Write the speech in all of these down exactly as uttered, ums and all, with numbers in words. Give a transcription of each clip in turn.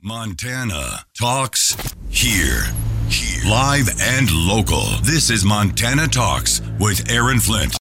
Montana Talks here. Here. Live and local. This is Montana Talks with Aaron Flint.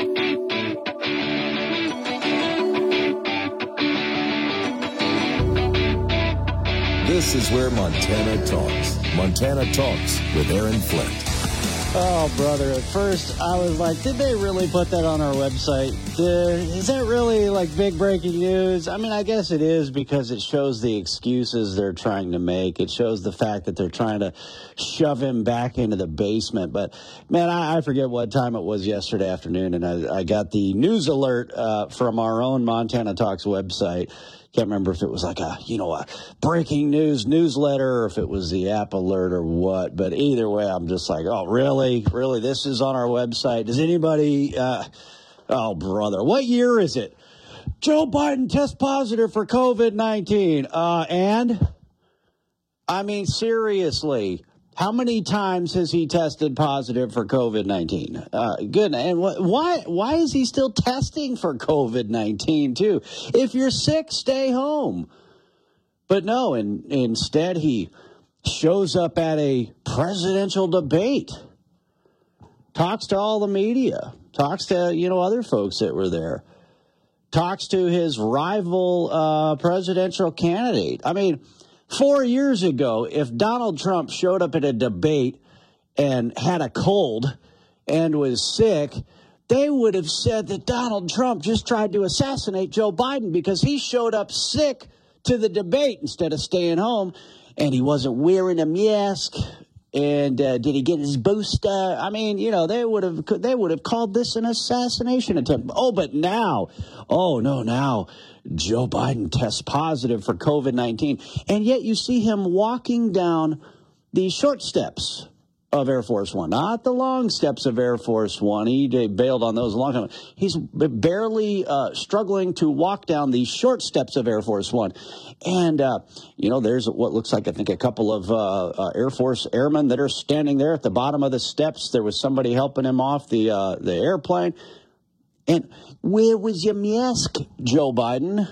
This is where Montana talks. Montana Talks with Aaron Flint. Oh, brother, at first I was like, did they really put that on our website? Did, is that really like big breaking news? I mean, I guess it is because it shows the excuses they're trying to make. It shows the fact that they're trying to shove him back into the basement. But, man, I, I forget what time it was yesterday afternoon, and I, I got the news alert uh, from our own Montana Talks website. Can't remember if it was like a, you know, a breaking news newsletter or if it was the app alert or what. But either way, I'm just like, oh, really? Really? This is on our website? Does anybody, uh, oh, brother, what year is it? Joe Biden tests positive for covid nineteen. Uh, and, I mean, seriously, how many times has he tested positive for covid nineteen? Uh, good. And wh- why why is he still testing for covid nineteen, too? If you're sick, stay home. But no, in, instead he shows up at a presidential debate, talks to all the media, talks to, you know, other folks that were there, talks to his rival uh, presidential candidate. I mean, Four years ago, if Donald Trump showed up at a debate and had a cold and was sick, they would have said that Donald Trump just tried to assassinate Joe Biden because he showed up sick to the debate instead of staying home, and he wasn't wearing a mask. And uh, did he get his booster? I mean, you know, they would have they would have called this an assassination attempt. Oh, but now, oh no, now Joe Biden tests positive for covid nineteen, and yet you see him walking down the short steps of Air Force One, not the long steps of Air Force One. He bailed on those a long time. He's barely uh, struggling to walk down the short steps of Air Force One. And, uh, you know, there's what looks like, I think, a couple of uh, uh, Air Force airmen that are standing there at the bottom of the steps. There was somebody helping him off the uh, the airplane. And where was your mask, Joe Biden?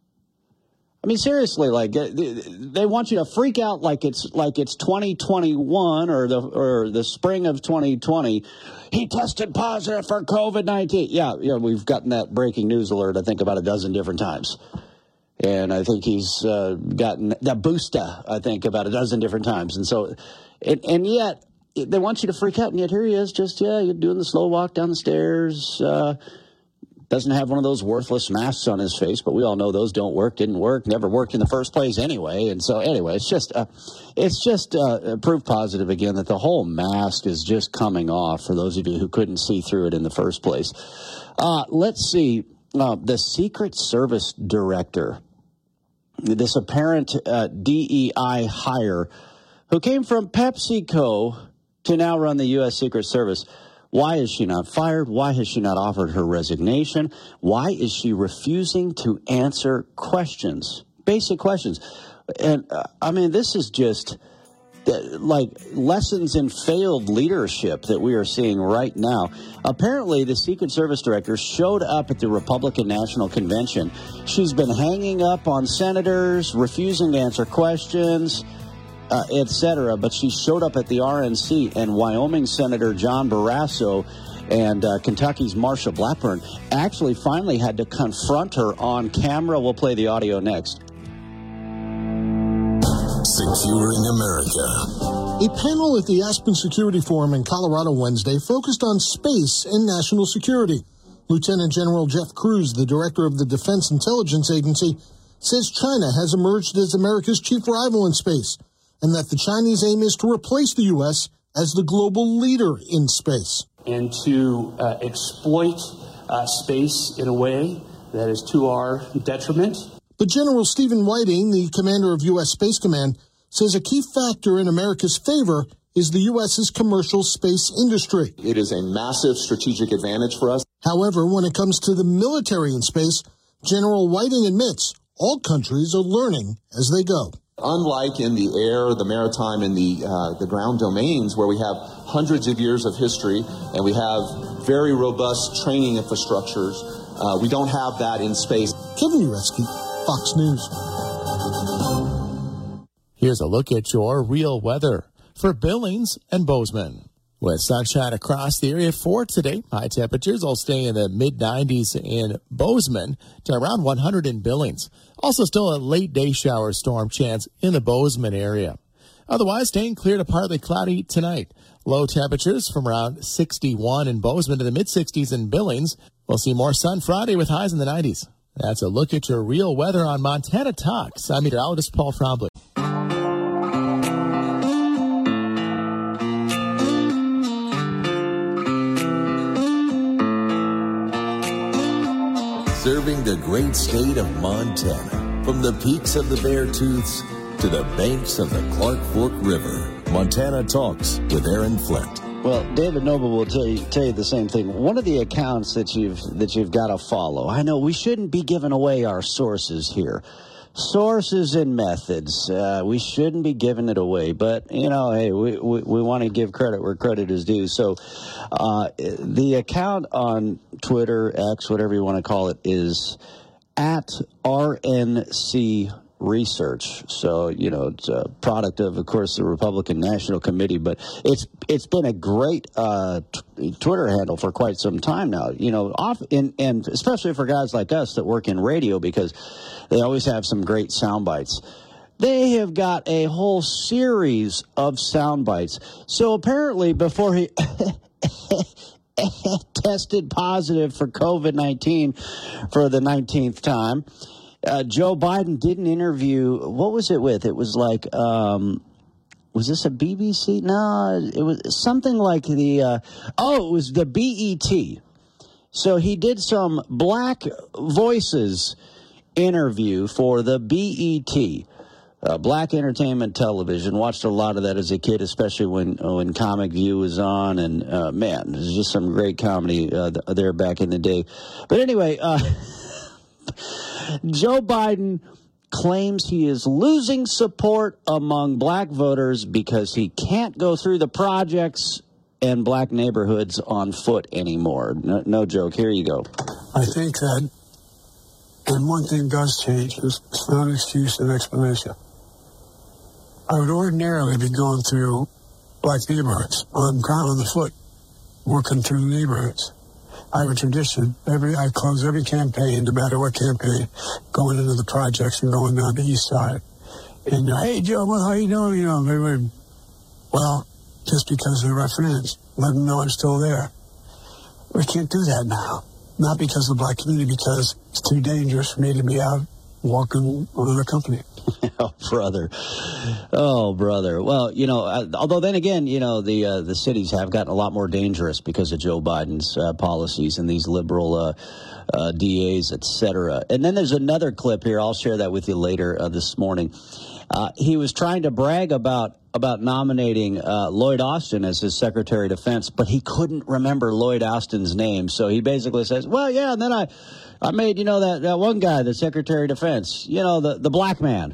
I mean, seriously, like they want you to freak out like it's like it's twenty twenty-one or the or the spring of twenty twenty. He tested positive for covid nineteen. Yeah, yeah, we've gotten that breaking news alert, I think, about a dozen different times. And I think he's uh, gotten that booster, I think, about a dozen different times. And so, and, and yet, they want you to freak out. And yet here he is, just, yeah, you're doing the slow walk down the stairs. Uh, doesn't have one of those worthless masks on his face, but we all know those don't work, didn't work, never worked in the first place anyway. And so, anyway, it's just, uh, it's just uh, proof positive, again, that the whole mask is just coming off for those of you who couldn't see through it in the first place. Uh, let's see. Uh, the Secret Service director, this apparent uh, D E I hire who came from PepsiCo to now run the U S. Secret Service. Why is she not fired? Why has she not offered her resignation? Why is she refusing to answer questions, basic questions? And, uh, I mean, this is just like lessons in failed leadership that we are seeing right now. Apparently, the Secret Service director showed up at the Republican National Convention. She's been hanging up on senators, refusing to answer questions, uh, et cetera. But she showed up at the R N C, and Wyoming Senator John Barrasso and uh, Kentucky's Marsha Blackburn actually finally had to confront her on camera. We'll play the audio next. Securing America. A panel at the Aspen Security Forum in Colorado Wednesday focused on space and national security. Lieutenant General Jeff Cruz, the director of the Defense Intelligence Agency, says China has emerged as America's chief rival in space, and that the Chinese aim is to replace the U S as the global leader in space. And to uh, exploit uh, space in a way that is to our detriment. But General Stephen Whiting, the commander of U S. Space Command, says a key factor in America's favor is the U S.'s commercial space industry. It is a massive strategic advantage for us. However, when it comes to the military in space, General Whiting admits all countries are learning as they go. Unlike in the air, the maritime, and the uh, the ground domains where we have hundreds of years of history and we have very robust training infrastructures, uh, we don't have that in space. Kevin Ureski, Fox News. Here's a look at your real weather for Billings and Bozeman. With sunshine across the area for today, high temperatures will stay in the mid nineties in Bozeman to around one hundred in Billings. Also still a late day shower storm chance in the Bozeman area. Otherwise, staying clear to partly cloudy tonight. Low temperatures from around sixty-one in Bozeman to the mid sixties in Billings. We'll see more sun Friday with highs in the nineties. That's a look at your real weather on Montana Talks. I'm meteorologist Paul Trombley. Serving the great state of Montana, from the peaks of the Beartooths to the banks of the Clark Fork River. Montana Talks with Aaron Flint. Well, David Noble will tell you, tell you the same thing. One of the accounts that you've that you've got to follow. I know we shouldn't be giving away our sources here. Sources and methods. Uh, we shouldn't be giving it away, but you know, hey, we we, we want to give credit where credit is due. So, uh, the account on Twitter, X, whatever you want to call it, is at R N C Research. So, you know, it's a product of, of course, the Republican National Committee, but it's it's been a great uh, t- Twitter handle for quite some time now. You know, off in, and especially for guys like us that work in radio, because they always have some great sound bites. They have got a whole series of sound bites. So apparently, before he tested positive for COVID nineteen for the nineteenth time, Uh, Joe Biden did an interview. What was it with? It was like, um, was this a B B C? No, it was something like the, uh, oh, it was the B E T. So he did some Black Voices interview for the B E T, uh, Black Entertainment Television. Watched a lot of that as a kid, especially when when Comic View was on. And, uh, man, there's just some great comedy uh, there back in the day. But anyway, uh, Joe Biden claims he is losing support among black voters because he can't go through the projects and black neighborhoods on foot anymore. No, no joke. Here you go. I think that, and one thing does change, it's not an excuse, an explanation. I would ordinarily be going through black neighborhoods on ground on the foot, working through the neighborhoods. I have a tradition. Every I close every campaign, no matter what campaign, going into the projects and going down the east side. And, uh, hey, Joe, well, how you doing? You know, everybody, well, just because they're my friends, let them know I'm still there. We can't do that now. Not because of the black community, because it's too dangerous for me to be out walking on a company. Oh, brother. Oh, brother. Well, you know, uh, although then again, you know, the uh, the cities have gotten a lot more dangerous because of Joe Biden's uh, policies and these liberal uh, uh, D As, et cetera. And then there's another clip here. I'll share that with you later uh, this morning. Uh, he was trying to brag about about nominating uh, Lloyd Austin as his Secretary of Defense, but he couldn't remember Lloyd Austin's name. So he basically says, well, yeah, and then I... I made, you know, that, that one guy, the Secretary of Defense, you know, the, the black man.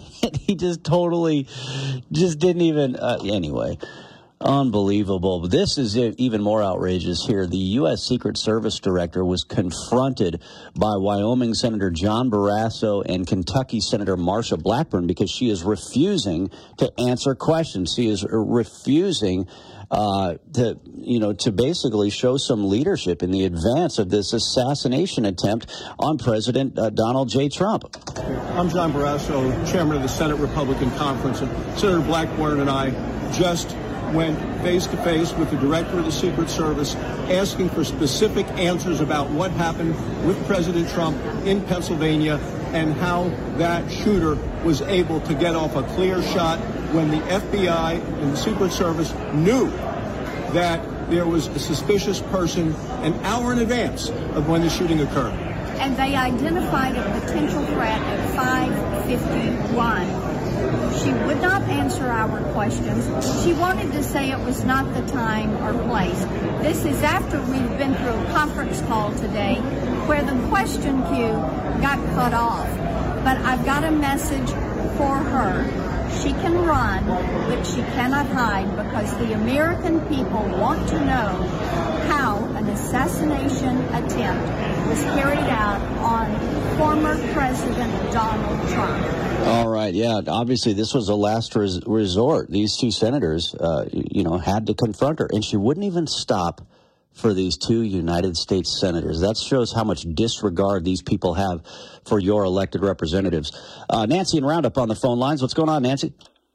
He just totally just didn't even, uh, anyway, unbelievable. But this is even more outrageous here. The U S Secret Service Director was confronted by Wyoming Senator John Barrasso and Kentucky Senator Marsha Blackburn because she is refusing to answer questions. She is refusing Uh, to, you know, to basically show some leadership in the advance of this assassination attempt on President uh, Donald J. Trump. I'm John Barrasso, chairman of the Senate Republican Conference, and Senator Blackburn and I just went face-to-face with the director of the Secret Service asking for specific answers about what happened with President Trump in Pennsylvania and how that shooter was able to get off a clear shot when the F B I and the Secret Service knew that there was a suspicious person an hour in advance of when the shooting occurred. And they identified a potential threat at five fifty-one. She would not answer our questions. She wanted to say it was not the time or place. This is after we've been through a conference call today where the question queue got cut off. But I've got a message for her. She can run, but she cannot hide because the American people want to know how an assassination attempt was carried out on former President Donald Trump. All right, yeah, obviously this was a last res- resort. These two senators, uh, you know, had to confront her, and she wouldn't even stop for these two United States senators. That shows how much disregard these people have for your elected representatives. Uh, Nancy and Roundup on the phone lines. What's going on, Nancy?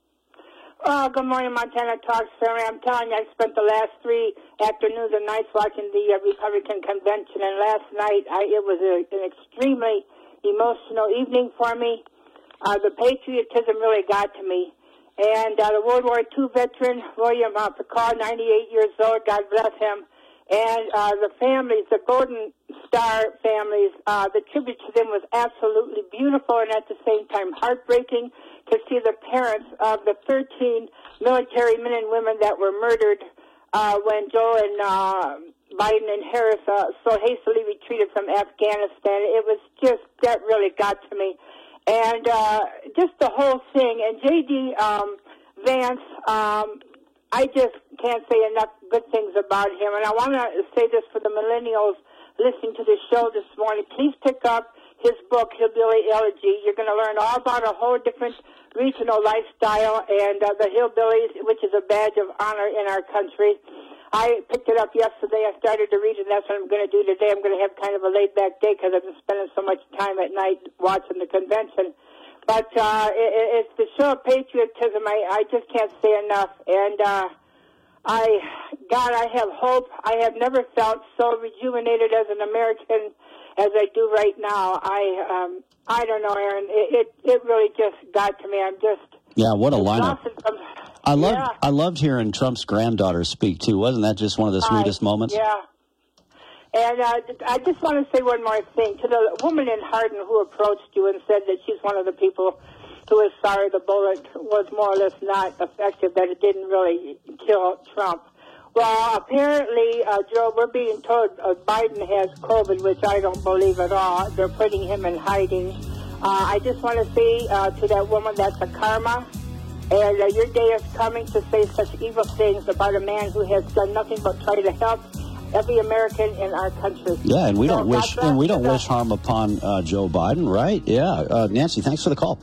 Oh, good morning, Montana Talks, sir. I'm telling you, I spent the last three afternoons and nights watching the uh, Republican convention, and last night I, it was a, an extremely emotional evening for me. Uh, the patriotism really got to me. And uh, the World War Two veteran, William uh, Picard, ninety-eight years old, God bless him, and uh, the families, the Golden Star families, uh, the tribute to them was absolutely beautiful and at the same time heartbreaking to see the parents of the thirteen military men and women that were murdered uh, when Joe and uh, Biden and Harris uh, so hastily retreated from Afghanistan. It was just, that really got to me. And uh, just the whole thing. And J D. Um, Vance, um, I just can't say enough good things about him. And I want to say this for the millennials listening to the show this morning. Please pick up his book, Hillbilly Elegy. You're going to learn all about a whole different regional lifestyle and uh, the hillbillies, which is a badge of honor in our country. I picked it up yesterday. I started to read it, and that's what I'm going to do today. I'm going to have kind of a laid-back day because I've been spending so much time at night watching the convention. But uh, it, it's the show of patriotism. I, I just can't say enough. And uh, I, God, I have hope. I have never felt so rejuvenated as an American as I do right now. I, um, I don't know, Aaron. It, it, it really just got to me. I'm just yeah. What a lineup! From, I loved yeah. I loved hearing Trump's granddaughter speak too. Wasn't that just one of the sweetest I, moments? Yeah. And uh, I just want to say one more thing to the woman in Hardin who approached you and said that she's one of the people who is sorry the bullet was more or less not effective, that it didn't really kill Trump. Well, apparently, uh, Joe, we're being told uh, Biden has COVID, which I don't believe at all. They're putting him in hiding. Uh, I just want to say uh, to that woman, that's a karma. And uh, your day is coming to say such evil things about a man who has done nothing but try to help every American in our country. Yeah, and we so don't wish and we don't that. wish harm upon uh, Joe Biden, right? Yeah, uh, Nancy, thanks for the call.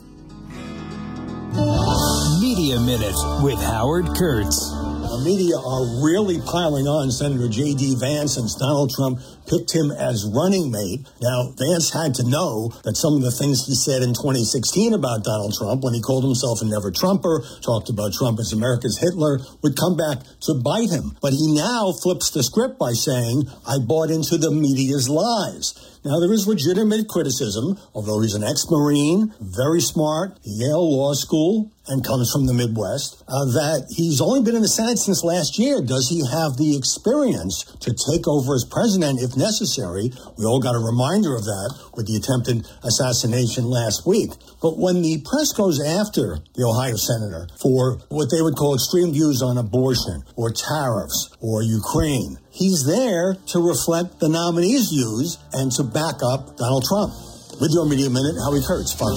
Media Minute with Howard Kurtz. The media are really piling on Senator J D. Vance since Donald Trump picked him as running mate. Now, Vance had to know that some of the things he said in twenty sixteen about Donald Trump, when he called himself a never-Trumper, talked about Trump as America's Hitler, would come back to bite him. But he now flips the script by saying, I bought into the media's lies. Now, there is legitimate criticism, although he's an ex-Marine, very smart, Yale Law School, and comes from the Midwest, uh, that he's only been in the Senate since last year. Does he have the experience to take over as president if necessary? We all got a reminder of that with the attempted assassination last week. But when the press goes after the Ohio senator for what they would call extreme views on abortion or tariffs or Ukraine, he's there to reflect the nominee's views and to back up Donald Trump. With your Media Minute, Howie Kurtz, Fox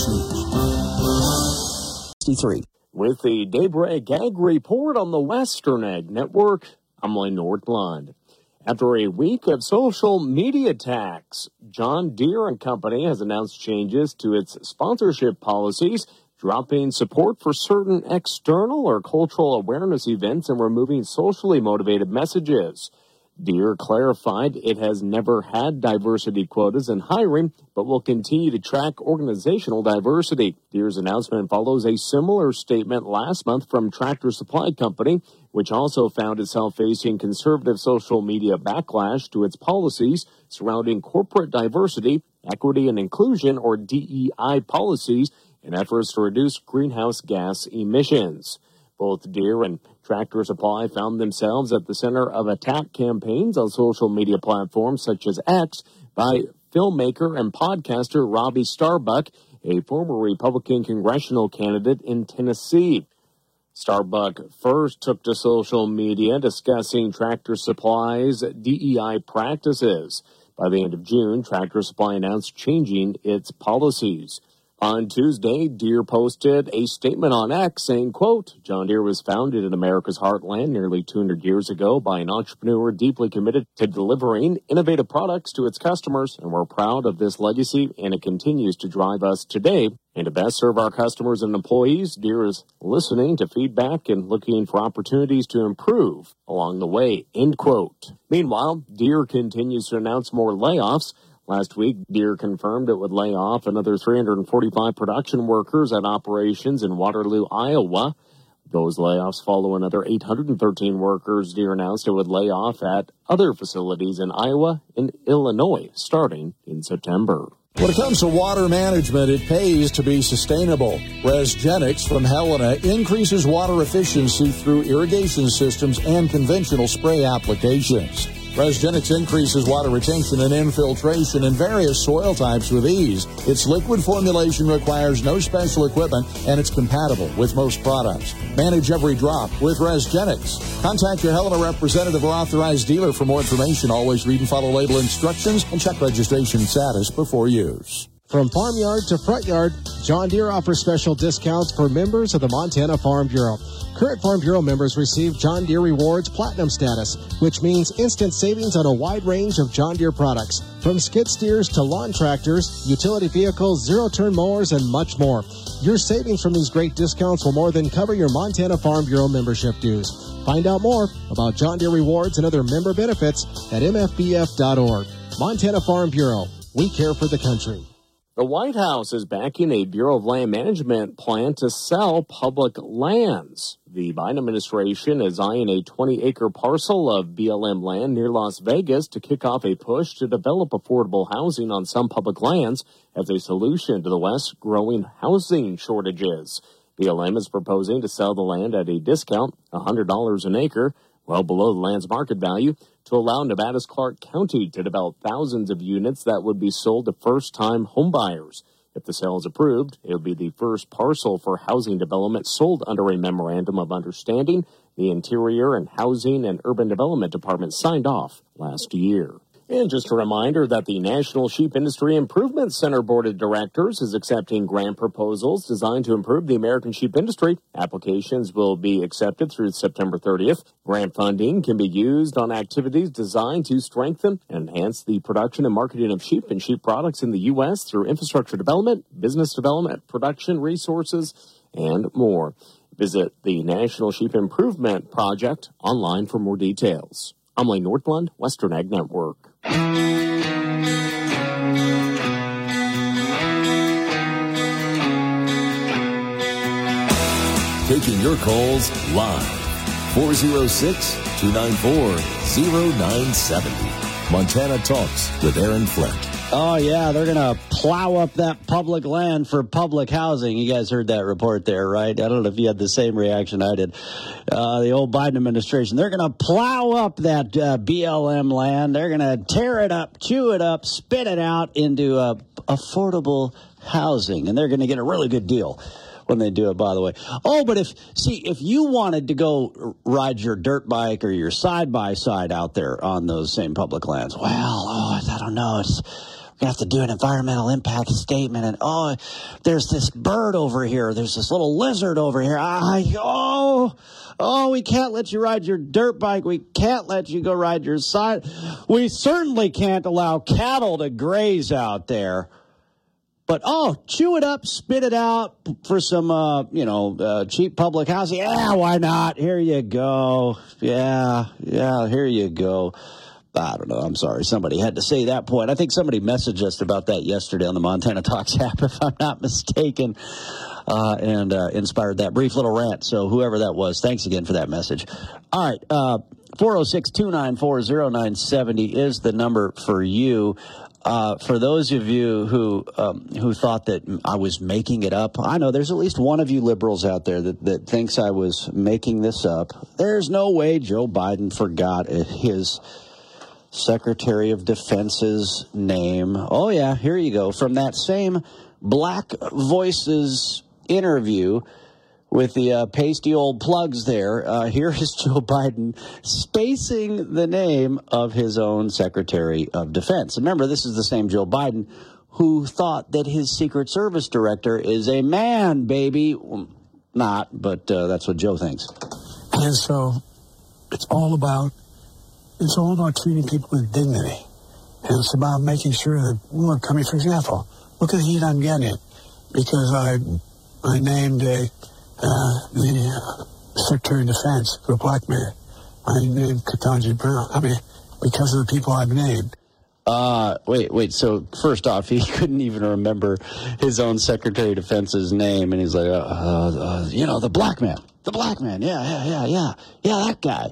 News. sixty-three. With the Daybreak Ag Report on the Western Ag Network, I'm Lane Nordblund. After a week of social media attacks, John Deere and Company has announced changes to its sponsorship policies, dropping support for certain external or cultural awareness events and removing socially motivated messages. Deere clarified it has never had diversity quotas in hiring, but will continue to track organizational diversity. Deere's announcement follows a similar statement last month from Tractor Supply Company, which also found itself facing conservative social media backlash to its policies surrounding corporate diversity, equity, and inclusion, or D E I policies, in efforts to reduce greenhouse gas emissions. Both Deere and Tractor Supply found themselves at the center of attack campaigns on social media platforms such as X by filmmaker and podcaster Robbie Starbuck, a former Republican congressional candidate in Tennessee. Starbuck first took to social media discussing Tractor Supply's D E I practices. By the end of June, Tractor Supply announced changing its policies. On Tuesday, Deere posted a statement on X saying, quote, John Deere was founded in America's heartland nearly two hundred years ago by an entrepreneur deeply committed to delivering innovative products to its customers, and we're proud of this legacy, and it continues to drive us today. And to best serve our customers and employees, Deere is listening to feedback and looking for opportunities to improve along the way, end quote. Meanwhile, Deere continues to announce more layoffs. Last week, Deere confirmed it would lay off another three hundred forty-five production workers at operations in Waterloo, Iowa. Those layoffs follow another eight hundred thirteen workers Deere announced it would lay off at other facilities in Iowa and Illinois starting in September. When it comes to water management, it pays to be sustainable. Resgenics from Helena increases water efficiency through irrigation systems and conventional spray applications. Resgenics increases water retention and infiltration in various soil types with ease. Its liquid formulation requires no special equipment, and it's compatible with most products. Manage every drop with Resgenics. Contact your Helena representative or authorized dealer for more information. Always read and follow label instructions and check registration status before use. From farmyard to front yard, John Deere offers special discounts for members of the Montana Farm Bureau. Current Farm Bureau members receive John Deere Rewards Platinum status, which means instant savings on a wide range of John Deere products, from skid steers to lawn tractors, utility vehicles, zero-turn mowers, and much more. Your savings from these great discounts will more than cover your Montana Farm Bureau membership dues. Find out more about John Deere Rewards and other member benefits at m f b f dot org. Montana Farm Bureau. We care for the country. The White House is backing a Bureau of Land Management plan to sell public lands. The Biden administration is eyeing a twenty-acre parcel of B L M land near Las Vegas to kick off a push to develop affordable housing on some public lands as a solution to the West's growing housing shortages. B L M is proposing to sell the land at a discount, one hundred dollars an acre, well below the land's market value, to allow Nevada's Clark County to develop thousands of units that would be sold to first-time homebuyers. If the sale is approved, it would be the first parcel for housing development sold under a memorandum of understanding the Interior and Housing and Urban Development Department signed off last year. And just a reminder that the National Sheep Industry Improvement Center Board of Directors is accepting grant proposals designed to improve the American sheep industry. Applications will be accepted through September thirtieth. Grant funding can be used on activities designed to strengthen and enhance the production and marketing of sheep and sheep products in the U S through infrastructure development, business development, production resources, and more. Visit the National Sheep Improvement Project online for more details. I'm Lane Nordlund, Western Ag Network. Taking your calls live. four oh six, two nine four, oh nine seven oh. Montana Talks with Aaron Flint. Oh, yeah, they're going to plow up that public land for public housing. You guys heard that report there, right? I don't know if you had the same reaction I did. Uh, the old Biden administration, they're going to plow up that uh, B L M land. They're going to tear it up, chew it up, spit it out into uh, affordable housing. And they're going to get a really good deal when they do it, by the way. Oh, but if, see, if you wanted to go ride your dirt bike or your side-by-side out there on those same public lands, well, oh, I don't know, it's... We have to do an environmental impact statement, and oh, there's this bird over here. There's this little lizard over here. I, oh, oh, we can't let you ride your dirt bike. We can't let you go ride your side. We certainly can't allow cattle to graze out there. But, oh, chew it up, spit it out for some, uh, you know, uh, cheap public housing. Yeah, why not? Here you go. Yeah, yeah, here you go. I don't know. I'm sorry. Somebody had to say that point. I think somebody messaged us about that yesterday on the Montana Talks app, if I'm not mistaken, uh, and uh, inspired that brief little rant. So whoever that was, thanks again for that message. All right. Uh, four oh six, two nine four, oh nine seven oh is the number for you. Uh, for those of you who um, who thought that I was making it up, I know there's at least one of you liberals out there that, that thinks I was making this up. There's no way Joe Biden forgot his Secretary of Defense's name. Oh, yeah, here you go. From that same Black Voices interview with the uh, pasty old plugs there, uh, here is Joe Biden spacing the name of his own Secretary of Defense. Remember, this is the same Joe Biden who thought that his Secret Service director is a man, baby. Well, not, but uh, that's what Joe thinks. And so it's all about it's all about treating people with dignity. And it's about making sure that, look, I mean, for example, look at the heat I'm getting because I I named a, uh, the uh, Secretary of Defense for a black man. I named Ketanji Brown. I mean, because of the people I've named. Uh, wait, wait. So first off, he couldn't even remember his own Secretary of Defense's name, and he's like, uh, uh, uh, you know, the black man, the black man. Yeah, yeah, yeah, yeah, yeah, that guy.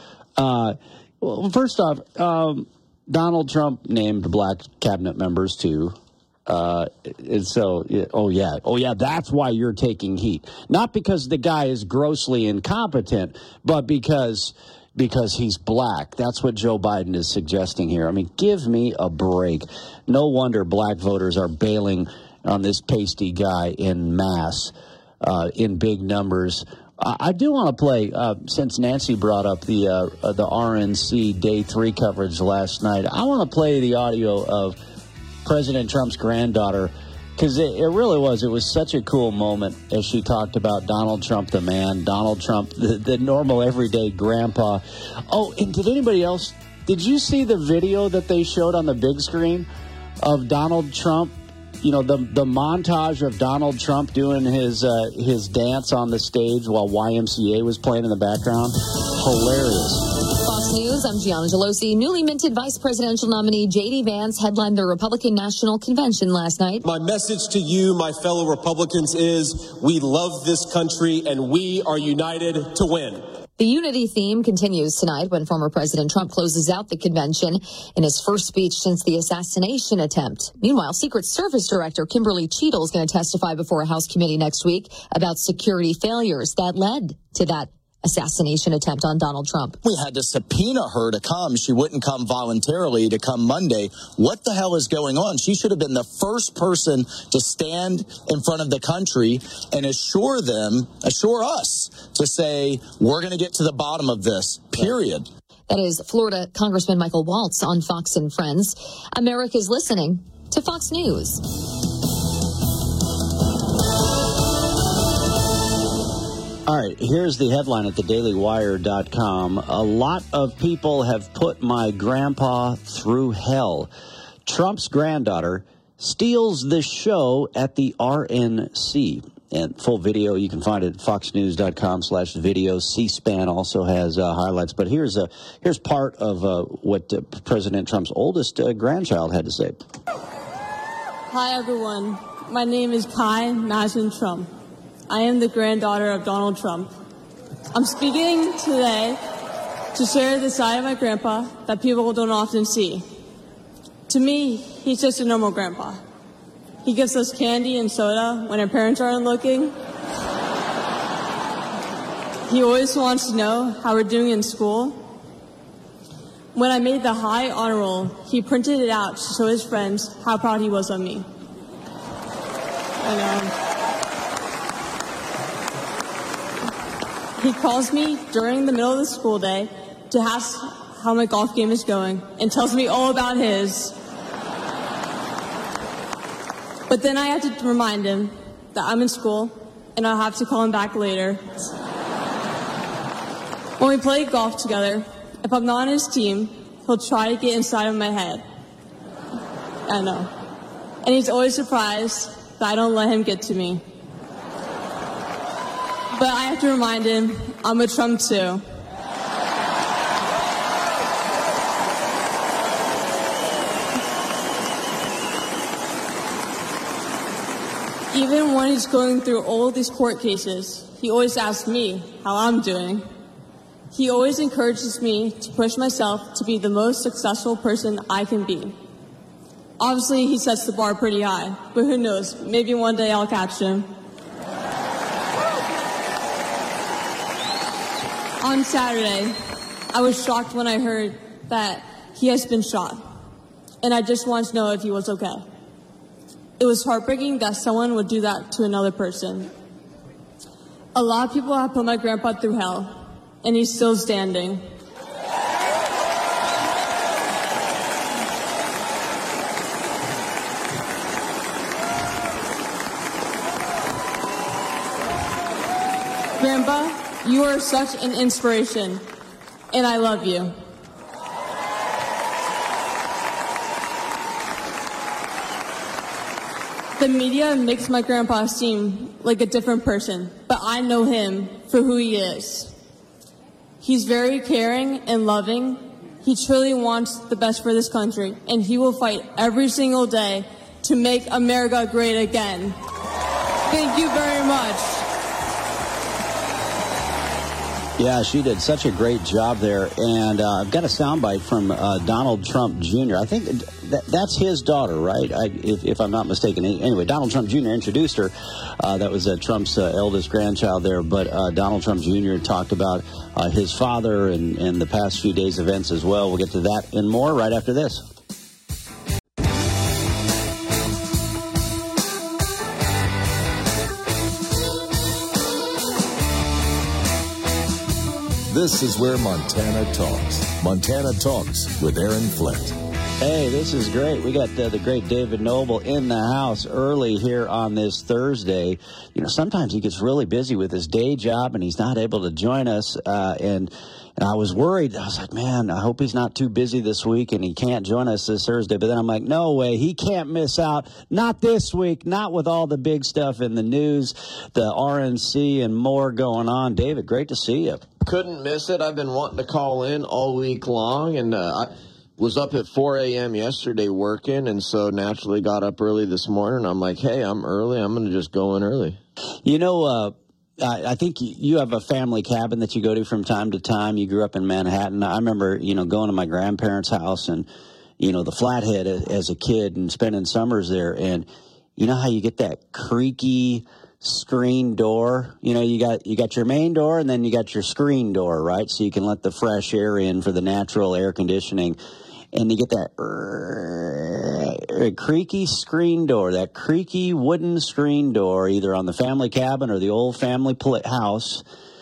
Uh, well, first off, um, Donald Trump named black cabinet members too. Uh, and so, oh yeah, oh yeah, that's why you're taking heat. Not because the guy is grossly incompetent, but because because he's black. That's what Joe Biden is suggesting here. I mean, give me a break. No wonder black voters are bailing on this pasty guy in mass, uh, in big numbers. I, I do want to play, uh, since Nancy brought up the uh, uh, the R N C day three coverage last night, I want to play the audio of President Trump's granddaughter, because it, it really was. It was such a cool moment as she talked about Donald Trump, the man, Donald Trump, the, the normal, everyday grandpa. Oh, and did anybody else, did you see the video that they showed on the big screen of Donald Trump? You know, the the montage of Donald Trump doing his uh, his dance on the stage while Y M C A was playing in the background? Hilarious. Fox News, I'm Gianna Gelosi. Newly minted vice presidential nominee J D Vance headlined the Republican National Convention last night. My message to you, my fellow Republicans, is we love this country and we are united to win. The unity theme continues tonight when former President Trump closes out the convention in his first speech since the assassination attempt. Meanwhile, Secret Service Director Kimberly Cheadle is going to testify before a House committee next week about security failures that led to that assassination attempt on Donald Trump. We had to subpoena her to come. She wouldn't come voluntarily to come Monday. What the hell is going on? She should have been the first person to stand in front of the country and assure them, assure us, to say, we're going to get to the bottom of this, period. That is Florida Congressman Michael Waltz on Fox and Friends. America's listening to Fox News. All right, here's the headline at the daily wire dot com. A lot of people have put my grandpa through hell. Trump's granddaughter steals the show at the R N C. And full video, you can find it at fox news dot com slash video. C-SPAN also has uh, highlights. But here's a, here's part of uh, what uh, President Trump's oldest uh, grandchild had to say. Hi, everyone. My name is Kai Madison Trump. I am the granddaughter of Donald Trump. I'm speaking today to share the side of my grandpa that people don't often see. To me, he's just a normal grandpa. He gives us candy and soda when our parents aren't looking. He always wants to know how we're doing in school. When I made the high honor roll, he printed it out to show his friends how proud he was of me. And, um, He calls me during the middle of the school day to ask how my golf game is going and tells me all about his. But then I have to remind him that I'm in school and I'll have to call him back later. When we play golf together, if I'm not on his team, he'll try to get inside of my head. I know. And he's always surprised that I don't let him get to me. But I have to remind him, I'm a Trump too. Even when he's going through all of these court cases, he always asks me how I'm doing. He always encourages me to push myself to be the most successful person I can be. Obviously, he sets the bar pretty high, but who knows, maybe one day I'll catch him. On Saturday, I was shocked when I heard that he has been shot, and I just wanted to know if he was okay. It was heartbreaking that someone would do that to another person. A lot of people have put my grandpa through hell, and he's still standing. Grandpa, you are such an inspiration, and I love you. The media makes my grandpa seem like a different person, but I know him for who he is. He's very caring and loving. He truly wants the best for this country, and he will fight every single day to make America great again. Thank you very much. Yeah, she did such a great job there. And uh, I've got a soundbite from uh, Donald Trump Junior I think that, that's his daughter, right? I, if, if I'm not mistaken. Anyway, Donald Trump Junior introduced her. Uh, that was uh, Trump's uh, eldest grandchild there. But uh, Donald Trump Junior talked about uh, his father and, and the past few days' events as well. We'll get to that and more right after this. This is where Montana talks. Montana Talks with Aaron Flint. Hey, this is great. We got uh, the great David Noble in the house early here on this Thursday. You know, sometimes he gets really busy with his day job and he's not able to join us. Uh, and, and I was worried. I was like, man, I hope he's not too busy this week and he can't join us this Thursday. But then I'm like, no way. He can't miss out. Not this week. Not with all the big stuff in the news, the R N C and more going on. David, great to see you. Couldn't miss it. I've been wanting to call in all week long, and uh, I was up at four a.m. yesterday working, and so naturally got up early this morning. I'm like, hey, I'm early. I'm going to just go in early. You know, uh, I, I think you have a family cabin that you go to from time to time. You grew up in Manhattan. I remember, you know, going to my grandparents' house and, you know, the Flathead as a kid and spending summers there. And you know how you get that creaky screen door? You know, you got you got your main door and then you got your screen door, right? So you can let the fresh air in for the natural air conditioning. And you get that uh, creaky screen door, that creaky wooden screen door, either on the family cabin or the old family pl- house.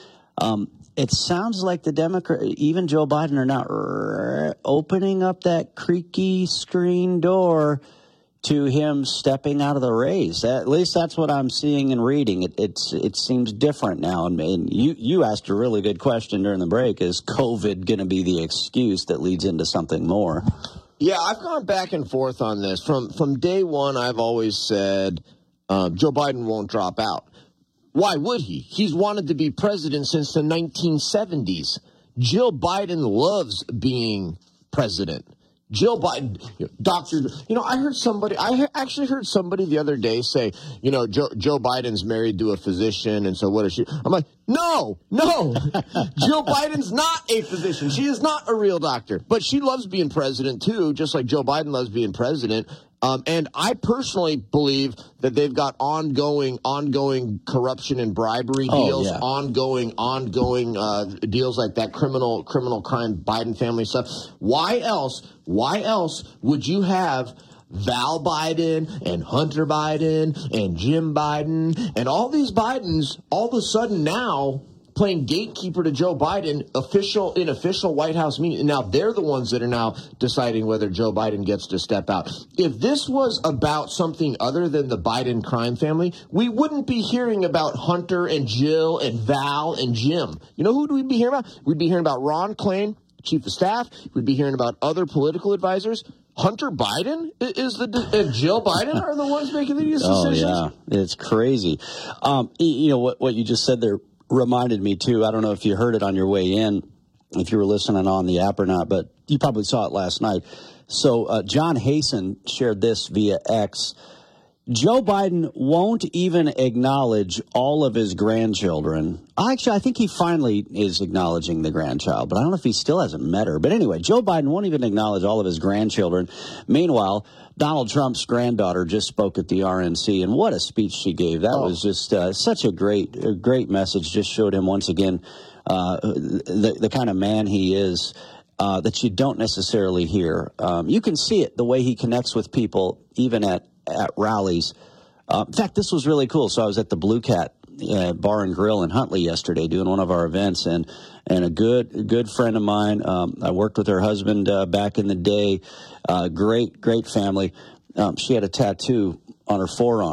Um, it sounds like the Democrat, even Joe Biden, are not uh, opening up that creaky screen door to him stepping out of the race. At least that's what I'm seeing and reading. It it's it seems different now. And, and you, you asked a really good question during the break. Is COVID going to be the excuse that leads into something more? Yeah, I've gone back and forth on this. From, from day one, I've always said uh, Joe Biden won't drop out. Why would he? He's wanted to be president since the nineteen seventies. Jill Biden loves being president. Jill Biden, you know, Doctor, you know, I heard somebody, I actually heard somebody the other day say, you know, Joe, Joe Biden's married to a physician, and so what is she? I'm like, no, no, Jill Biden's not a physician. She is not a real doctor, but she loves being president too, just like Joe Biden loves being president. Um, and I personally believe that they've got ongoing, ongoing corruption and bribery Oh, deals, yeah. ongoing, ongoing uh, deals like that criminal, criminal crime, Biden family stuff. Why else? Why else would you have Val Biden and Hunter Biden and Jim Biden and all these Bidens all of a sudden now playing gatekeeper to Joe Biden, official in official White House meeting. And now they're the ones that are now deciding whether Joe Biden gets to step out. If this was about something other than the Biden crime family, we wouldn't be hearing about Hunter and Jill and Val and Jim. You know who we'd be hearing about? We'd be hearing about Ron Klain, chief of staff. We'd be hearing about other political advisors. Hunter Biden is the uh, Jill Biden are the ones making these decisions. Oh, yeah. It's crazy. Um, you know, what, what you just said there reminded me, too. I don't know if you heard it on your way in, if you were listening on the app or not, but you probably saw it last night. So uh, John Hasen shared this via X. Joe Biden won't even acknowledge all of his grandchildren. Actually, I think he finally is acknowledging the grandchild, but I don't know if he still hasn't met her. But anyway, Joe Biden won't even acknowledge all of his grandchildren. Meanwhile, Donald Trump's granddaughter just spoke at the R N C, and what a speech she gave. That oh. was just uh, such a great, a great message. Just showed him once again uh, the, the kind of man he is uh, that you don't necessarily hear. Um, you can see it, the way he connects with people, even at at rallies. Uh, in fact, this was really cool. So I was at the Blue Cat uh, Bar and Grill in Huntley yesterday doing one of our events, and and a good a good friend of mine, um, I worked with her husband uh, back in the day, uh, great, great family. Um, she had a tattoo on her forearm,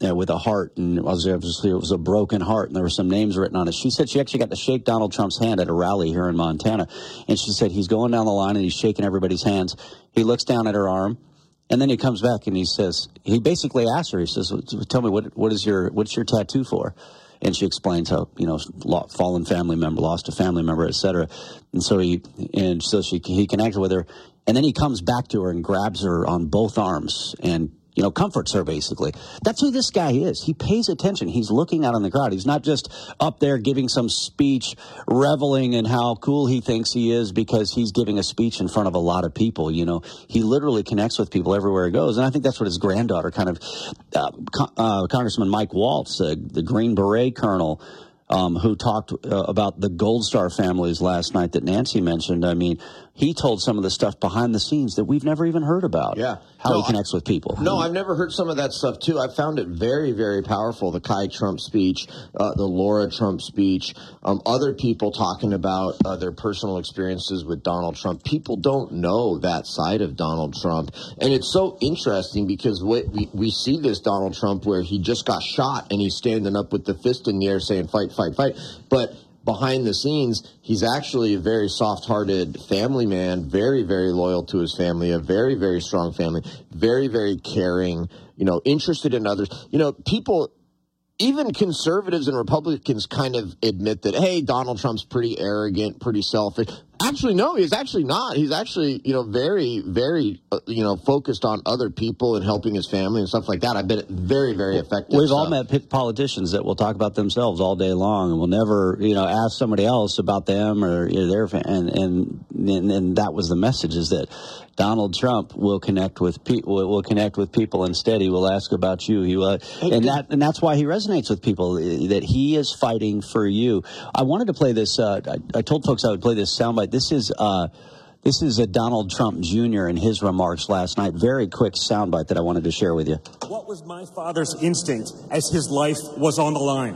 uh, with a heart, and it was, obviously it was a broken heart, and there were some names written on it. She said she actually got to shake Donald Trump's hand at a rally here in Montana, and she said he's going down the line and he's shaking everybody's hands. He looks down at her arm, and then he comes back and he says, he basically asked her, he says, tell me, what what is your what's your tattoo for? And she explains how, you know, fallen family member, lost a family member, et cetera. And so he and so she he connected with her, and then he comes back to her and grabs her on both arms and, you know, comforts her, basically. That's who this guy is. He pays attention. He's looking out on the crowd. He's not just up there giving some speech, reveling in how cool he thinks he is because he's giving a speech in front of a lot of people. You know, he literally connects with people everywhere he goes. And I think that's what his granddaughter kind of, uh, uh, Congressman Mike Waltz, uh, the Green Beret colonel, Um, who talked uh, about the Gold Star families last night that Nancy mentioned. I mean, he told some of the stuff behind the scenes that we've never even heard about. Yeah. How no, he connects I, with people. No, I've never heard some of that stuff, too. I found it very, very powerful, the Kai Trump speech, uh, the Laura Trump speech, um, other people talking about uh, their personal experiences with Donald Trump. People don't know that side of Donald Trump. And it's so interesting because we, we, we see this Donald Trump where he just got shot and he's standing up with the fist in the air saying, fight, fight, fight. But behind the scenes, he's actually a very soft-hearted family man, very, very loyal to his family, a very, very strong family, very, very caring, you know, interested in others. You know, people, even conservatives and Republicans kind of admit that, hey, Donald Trump's pretty arrogant, pretty selfish. Actually, no, he's actually not. He's actually, you know, very, very, uh, you know, focused on other people and helping his family and stuff like that. I bet it very, very effective. We've stuff. all met politicians that will talk about themselves all day long and will never, you know, ask somebody else about them or you know, their fa- and, and and and that was the message, is that Donald Trump will connect with people. Will connect with people instead. He will ask about you. He will, and that and that's why he resonates with people. That he is fighting for you. I wanted to play this. Uh, I, I told folks I would play this soundbite. This is uh, this is a Donald Trump Junior and his remarks last night. Very quick soundbite that I wanted to share with you. What was my father's instinct as his life was on the line?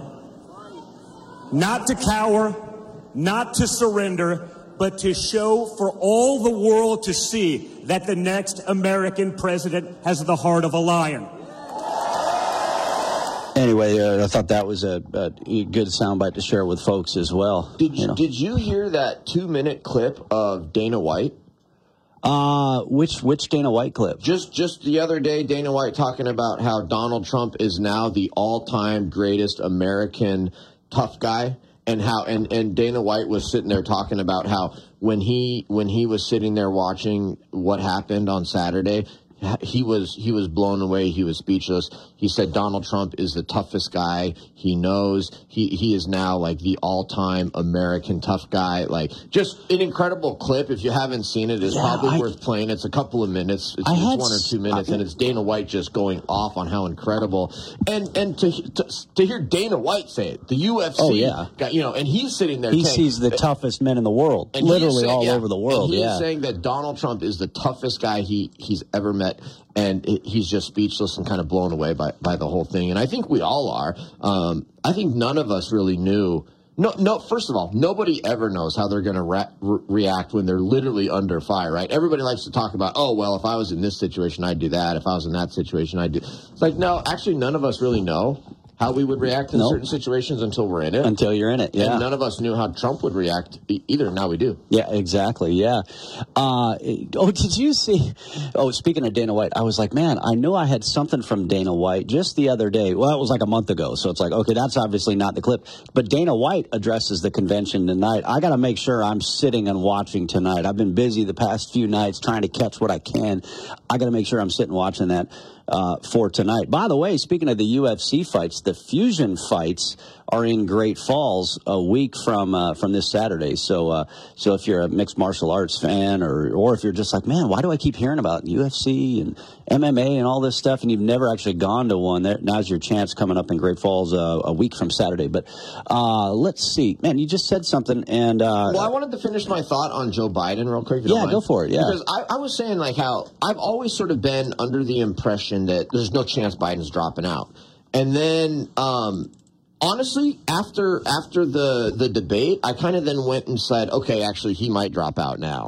Not to cower, not to surrender, but to show for all the world to see that the next American president has the heart of a lion. Anyway, uh, I thought that was a, a good soundbite to share with folks as well. Did you, you know. did you hear that two-minute clip of Dana White? Uh, which which Dana White clip? Just just the other day, Dana White talking about how Donald Trump is now the all-time greatest American tough guy. And how and, and Dana White was sitting there talking about how when he when he was sitting there watching what happened on Saturday, he was he was blown away. He was speechless. He said Donald Trump is the toughest guy he knows. He he is now like the all-time American tough guy. Like just an incredible clip. If you haven't seen it, it's yeah, probably I, worth playing. It's a couple of minutes. It's, it's one or two minutes, I, and it's Dana White just going off on how incredible. And and to to, to hear Dana White say it, the U F C, oh, yeah. got, you know, and he's sitting there. He saying, sees the toughest men in the world, literally saying, all yeah, over the world. And he's yeah. saying that Donald Trump is the toughest guy he he's ever met. And it, he's just speechless and kind of blown away by, by the whole thing. And I think we all are. Um, I think none of us really knew. No, no. First of all, nobody ever knows how they're going to re- re- react when they're literally under fire, right? Everybody likes to talk about, oh, well, if I was in this situation, I'd do that. If I was in that situation, I'd do. It's like, no, actually, none of us really know how we would react in nope. certain situations until we're in it. Until you're in it, yeah. And none of us knew how Trump would react either. Now we do. Yeah, exactly, yeah. Uh, oh, did you see? Oh, speaking of Dana White, I was like, man, I knew I had something from Dana White just the other day. Well, it was like a month ago, so it's like, okay, that's obviously not the clip. But Dana White addresses the convention tonight. I got to make sure I'm sitting and watching tonight. I've been busy the past few nights trying to catch what I can. I got to make sure I'm sitting watching that. Uh, for tonight. By the way, speaking of the U F C fights, the Fusion fights are in Great Falls a week from uh, from this Saturday. So, uh, so if you're a mixed martial arts fan, or or if you're just like, man, why do I keep hearing about U F C and M M A and all this stuff, and you've never actually gone to one, there, now's your chance coming up in Great Falls uh, a week from Saturday. But uh, let's see, man, you just said something, and uh, well, I wanted to finish my thought on Joe Biden real quick. If you yeah, don't go mind. for it. Yeah, because I, I was saying like how I've always sort of been under the impression that there's no chance Biden's dropping out. And then, um, honestly, after after the, the debate, I kind of then went and said, okay, actually, he might drop out now.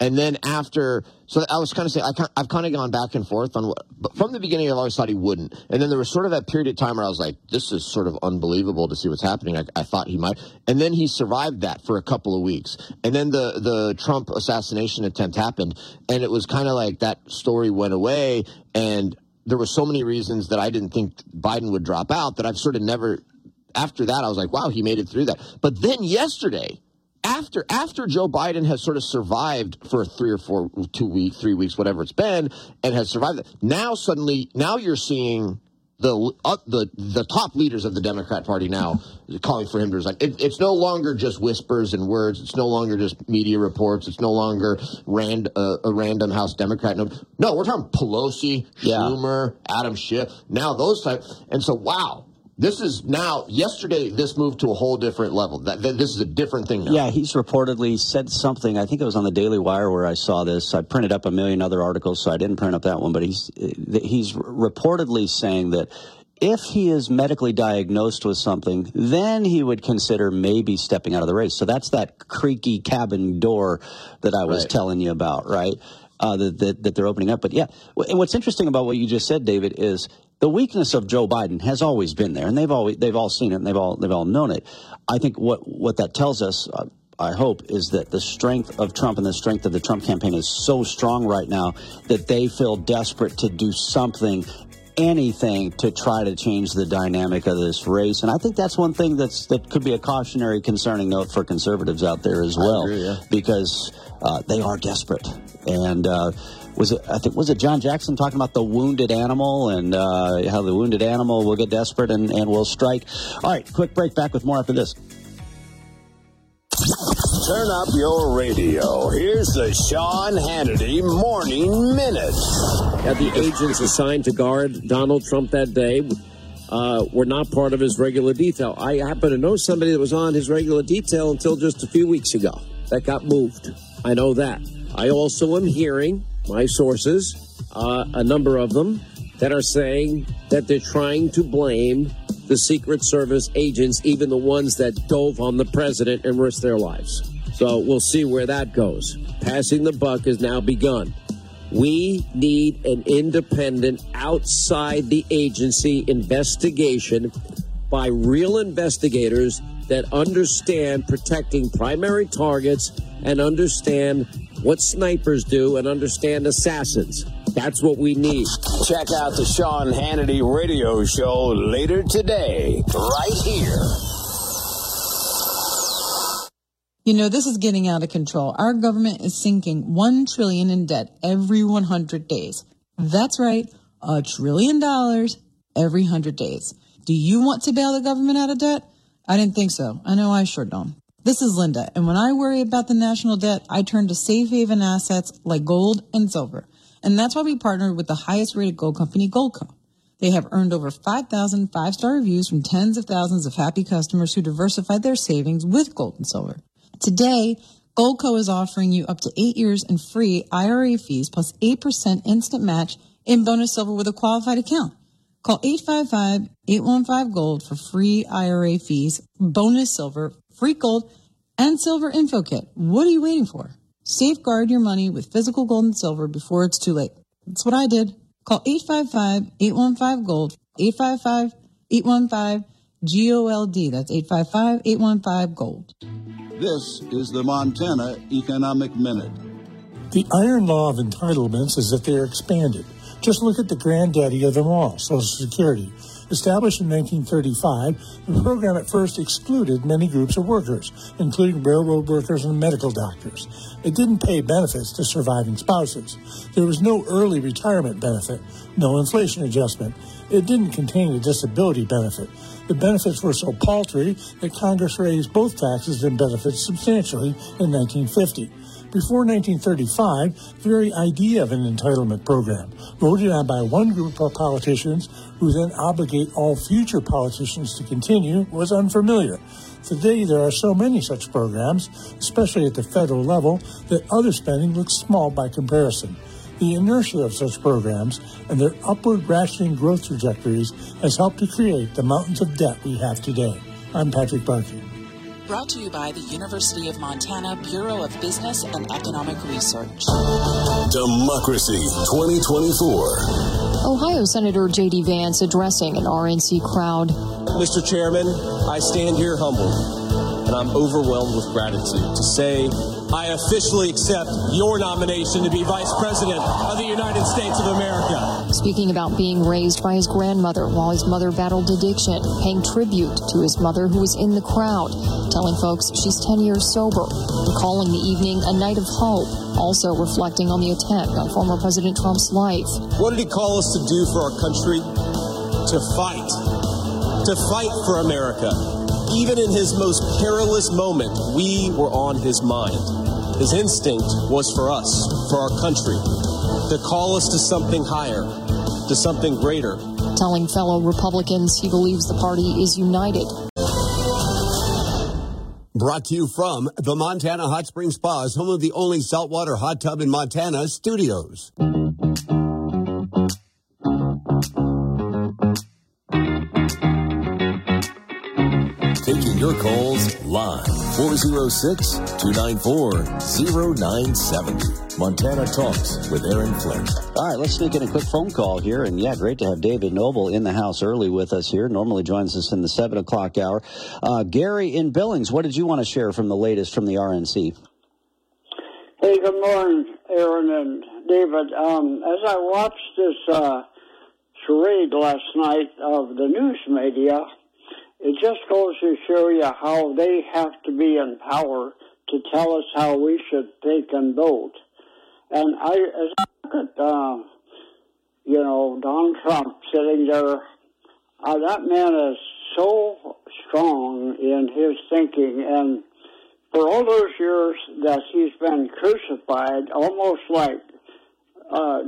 And then after, so I was kind of saying, I, I've kind of gone back and forth on what, but from the beginning, I always thought he wouldn't. And then there was sort of that period of time where I was like, this is sort of unbelievable to see what's happening. I, I thought he might. And then he survived that for a couple of weeks. And then the, the Trump assassination attempt happened. And it was kind of like that story went away. And there were so many reasons that I didn't think Biden would drop out that I've sort of never, after that, I was like, wow, he made it through that. But then yesterday, After after Joe Biden has sort of survived for three or four, two weeks, three weeks, whatever it's been, and has survived, now suddenly, now you're seeing the uh, the the top leaders of the Democrat Party now calling for him to resign. It, it's no longer just whispers and words. It's no longer just media reports. It's no longer rand, uh, a random House Democrat. No, no, we're talking Pelosi, Schumer, yeah. Adam Schiff. Now those types. And so, wow. This is now, yesterday, this moved to a whole different level. That, that This is a different thing now. Yeah, he's reportedly said something. I think it was on the Daily Wire where I saw this. I printed up a million other articles, so I didn't print up that one. But he's he's reportedly saying that if he is medically diagnosed with something, then he would consider maybe stepping out of the race. So that's that creaky cabin door that I was right. telling you about, right? Uh, that, that, that they're opening up. But yeah, and what's interesting about what you just said, David, is the weakness of Joe Biden has always been there, and they've always they've all seen it, and they've all they've all known it. I think what what that tells us, uh, I hope, is that the strength of Trump and the strength of the Trump campaign is so strong right now that they feel desperate to do something, anything, to try to change the dynamic of this race. And I think that's one thing that's that could be a cautionary, concerning note for conservatives out there as well, I agree, yeah. because uh, they are desperate. And uh, was it? I think was it John Jackson talking about the wounded animal and uh, how the wounded animal will get desperate and, and will strike. All right, quick break. Back with more after this. Turn up your radio. Here's the Sean Hannity Morning Minute. Yeah, the agents assigned to guard Donald Trump that day uh, were not part of his regular detail. I happen to know somebody that was on his regular detail until just a few weeks ago. That got moved. I know that. I also am hearing my sources, uh, a number of them, that are saying that they're trying to blame the Secret Service agents, even the ones that dove on the president and risked their lives. So we'll see where that goes. Passing the buck has now begun. We need an independent, outside the agency investigation by real investigators that understand protecting primary targets and understand what snipers do and understand assassins. That's what we need. Check out the Sean Hannity radio show later today, right here. You know, this is getting out of control. Our government is sinking one trillion dollars in debt every one hundred days. That's right, a trillion dollars every one hundred days. Do you want to bail the government out of debt? I didn't think so. I know I sure don't. This is Linda, and when I worry about the national debt, I turn to safe haven assets like gold and silver. And that's why we partnered with the highest rated gold company, Goldco. They have earned over five thousand five-star reviews from tens of thousands of happy customers who diversified their savings with gold and silver. Today, Goldco is offering you up to eight years in free I R A fees plus eight percent instant match in bonus silver with a qualified account. Call eight five five, eight one five, GOLD for free I R A fees, bonus silver, free gold, and silver info kit. What are you waiting for? Safeguard your money with physical gold and silver before it's too late. That's what I did. Call eight five five, eight one five, GOLD, eight five five, eight one five, G O L D. That's eight five five, eight one five, GOLD. This is the Montana Economic Minute. The iron law of entitlements is that they are expanded. Just look at the granddaddy of them all, Social Security. Established in nineteen thirty-five, the program at first excluded many groups of workers, including railroad workers and medical doctors. It didn't pay benefits to surviving spouses. There was no early retirement benefit, no inflation adjustment. It didn't contain a disability benefit. The benefits were so paltry that Congress raised both taxes and benefits substantially in nineteen fifty. Before nineteen thirty-five, the very idea of an entitlement program, voted on by one group of politicians who then obligate all future politicians to continue, was unfamiliar. Today, there are so many such programs, especially at the federal level, that other spending looks small by comparison. The inertia of such programs and their upward rationing growth trajectories has helped to create the mountains of debt we have today. I'm Patrick Barkey. Brought to you by the University of Montana Bureau of Business and Economic Research. Democracy twenty twenty-four. Ohio Senator J D. Vance addressing an R N C crowd. Mister Chairman, I stand here humbled, and I'm overwhelmed with gratitude to say I officially accept your nomination to be Vice President of the United States of America. Speaking about being raised by his grandmother while his mother battled addiction, paying tribute to his mother who was in the crowd, telling folks she's ten years sober, and calling the evening a night of hope, also reflecting on the attack on former President Trump's life. What did he call us to do for our country? To fight. To fight for America. Even in his most perilous moment, we were on his mind. His instinct was for us, for our country, to call us to something higher, to something greater. Telling fellow Republicans he believes the party is united. Brought to you from the Montana Hot Spring Spas, home of the only saltwater hot tub in Montana, Studios. Taking your calls live. four oh six, two nine four, oh nine seven oh. Montana Talks with Aaron Flint. All right, let's sneak in a quick phone call here. And, yeah, great to have David Noble in the house early with us here. Normally joins us in the seven o'clock hour. Uh, Gary in Billings, what did you want to share from the latest from the R N C? Hey, good morning, Aaron and David. Um, as I watched this uh, charade last night of the news media, it just goes to show you how they have to be in power to tell us how we should think and vote. And I, as I look at, uh, you know, Donald Trump sitting there, uh, that man is so strong in his thinking. And for all those years that he's been crucified, almost like uh,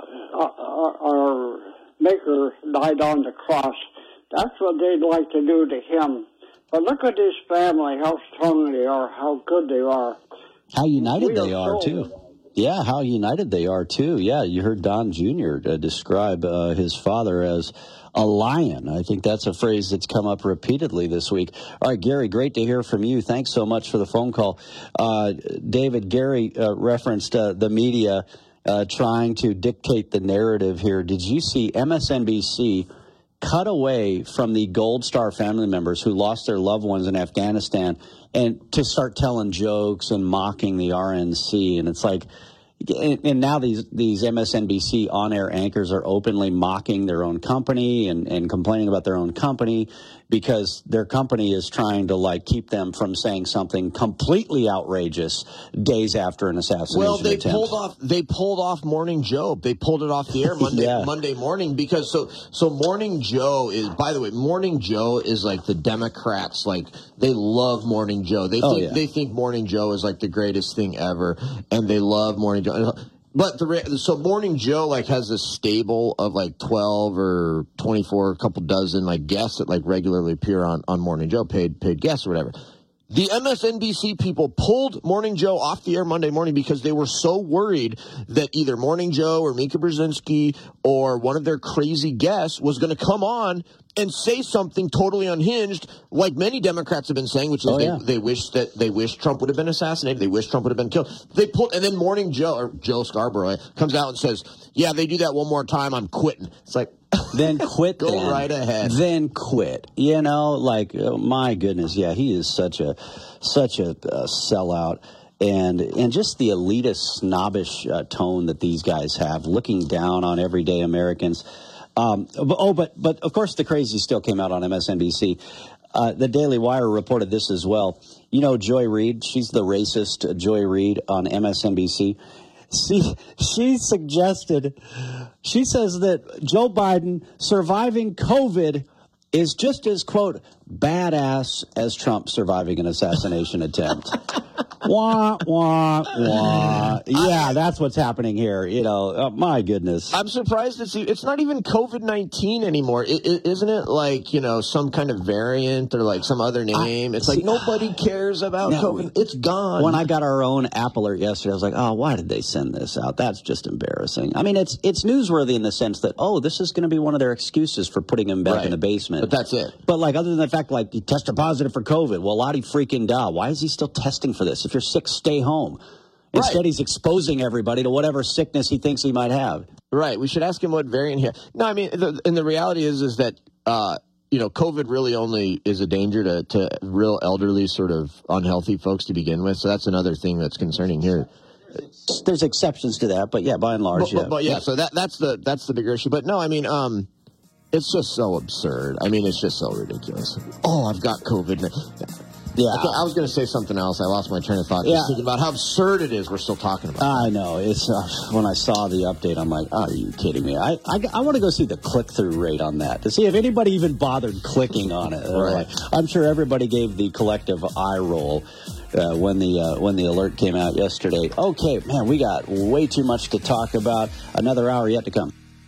uh, our Maker died on the cross, that's what they'd like to do to him. But look at his family, how strong they are, how good they are. How united We they are are, so- too. Yeah, how united they are, too. Yeah, you heard Don Junior Uh, describe uh, his father as a lion. I think that's a phrase that's come up repeatedly this week. All right, Gary, great to hear from you. Thanks so much for the phone call. Uh, David, Gary uh, referenced uh, the media uh, trying to dictate the narrative here. Did you see M S N B C cut away from the Gold Star family members who lost their loved ones in Afghanistan and to start telling jokes and mocking the R N C? And it's like, and, and now these, these M S N B C on-air anchors are openly mocking their own company and, and complaining about their own company because their company is trying to, like, keep them from saying something completely outrageous days after an assassination Well, they attempt. pulled off. They pulled off Morning Joe. They pulled it off the air Monday Yeah. Monday morning because so so Morning Joe is. By the way, Morning Joe is like the Democrats. Like they love Morning Joe. They Oh, think yeah. they think Morning Joe is like the greatest thing ever, and they love Morning Joe. But the re- so Morning Joe like has this stable of like twelve or twenty-four, a couple dozen like guests that like regularly appear on, on Morning Joe, paid paid guests or whatever. The M S N B C people pulled Morning Joe off the air Monday morning because they were so worried that either Morning Joe or Mika Brzezinski or one of their crazy guests was going to come on and say something totally unhinged, like many Democrats have been saying, which is Oh, they, yeah. they wish that they wish Trump would have been assassinated, they wish Trump would have been killed. They pulled, and then Morning Joe or Joe Scarborough comes out and says, "Yeah, they do that one more time, I'm quitting." It's like, Then quit. Go then. right ahead. Then quit. You know, like, oh, my goodness, yeah, he is such a such a uh, sellout, and and just the elitist, snobbish uh, tone that these guys have, looking down on everyday Americans. Um, but, oh, but but of course, the crazy still came out on M S N B C. Uh, the Daily Wire reported this as well. You know, Joy Reid, she's the racist Joy Reid on M S N B C. She, she suggested, she says that Joe Biden surviving COVID is just as, quote, badass as Trump surviving an assassination attempt. Wah, wah, wah. Yeah, that's what's happening here. You know, oh, my goodness. I'm surprised it's it's not even COVID nineteen anymore. It, it, isn't it like, you know, some kind of variant or like some other name? I, it's like see, nobody cares about now, COVID. It's gone. When I got our own App Alert yesterday, I was like, oh, why did they send this out? That's just embarrassing. I mean, it's it's newsworthy in the sense that, oh, this is going to be one of their excuses for putting him back right. in the basement. But that's it. But like, other than the fact, like, he tested positive for COVID. Well, Lottie freaking da. Why is he still testing for this? If you're sick, stay home. Instead, right. he's exposing everybody to whatever sickness he thinks he might have. Right. We should ask him what variant here. No, I mean, the, and the reality is, is that, uh, you know, COVID really only is a danger to, to real elderly, sort of unhealthy folks to begin with. So that's another thing that's concerning here. There's exceptions to that, but yeah, by and large, but, yeah. But, but yeah, so that that's the that's the bigger issue. But no, I mean, um, it's just so absurd. I mean, it's just so ridiculous. Oh, I've got COVID. Yeah, okay, I was going to say something else. I lost my train of thought. Just yeah. thinking about how absurd it is. We're still talking about. I know. It's uh, when I saw the update, I'm like, oh, are you kidding me? I I, I want to go see the click through rate on that to see if anybody even bothered clicking on it. Right. Like, I'm sure everybody gave the collective eye roll. Uh, when the uh, when the alert came out yesterday. Okay, man, we got way too much to talk about. Another hour yet to come.